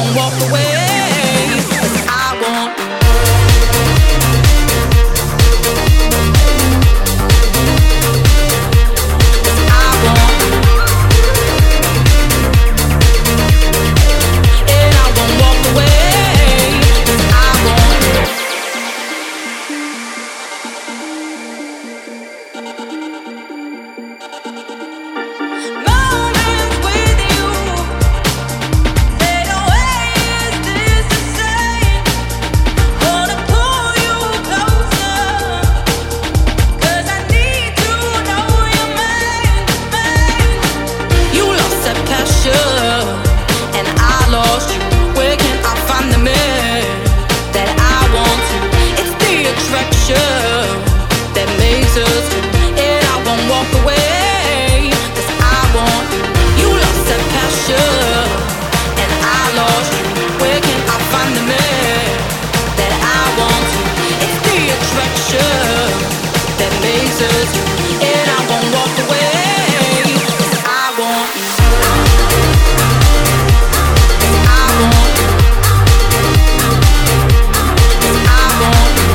won't walk away. 'Cause I want you. That makes us two, and I won't walk away. 'Cause I want you. You lost that passion, and I lost you. Where can I find the man that I want to? It's the attraction that makes us two, and I won't walk away. 'Cause I want you. 'Cause I want you. 'Cause I want you.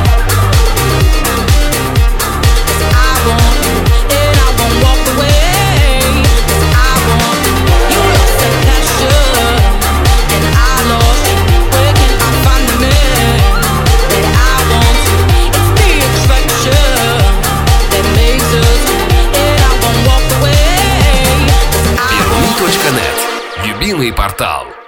Любимый портал.